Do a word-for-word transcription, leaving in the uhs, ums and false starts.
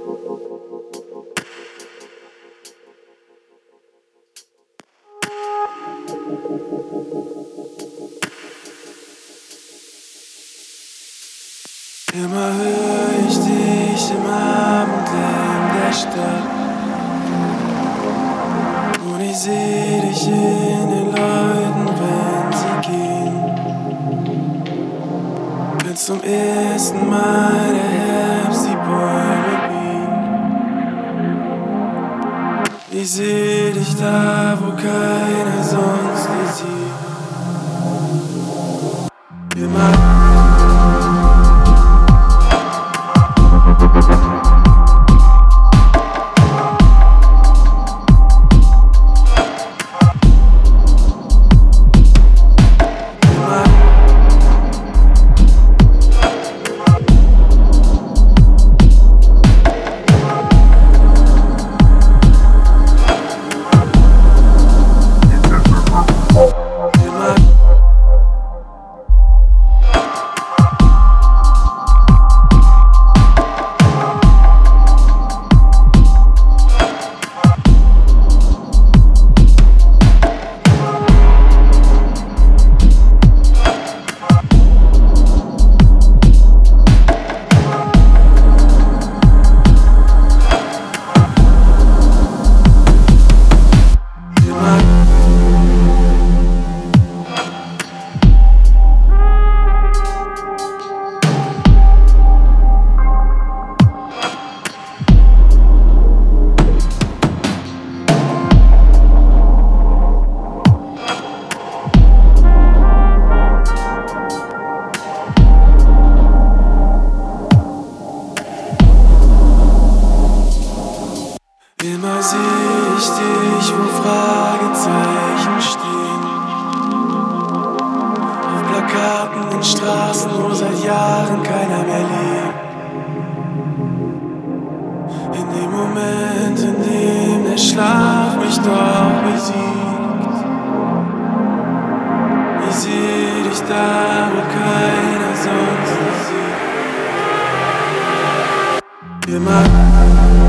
Immer höre ich dich im Abendlärm der Stadt und ich seh dich in den Leuten, wenn sie gehen. Wenn zum ersten Mal der Herbst die Bäume biegt. Ich seh dich da, wo keiner sonst dich sieht. Immer Immer seh ich dich, wo Fragezeichen stehen. Auf Plakaten in Straßen, wo seit Jahren keiner mehr lebt. In dem Moment, in dem der Schlaf mich doch besiegt. Ich seh dich da, wo keiner sonst dich sieht. Immer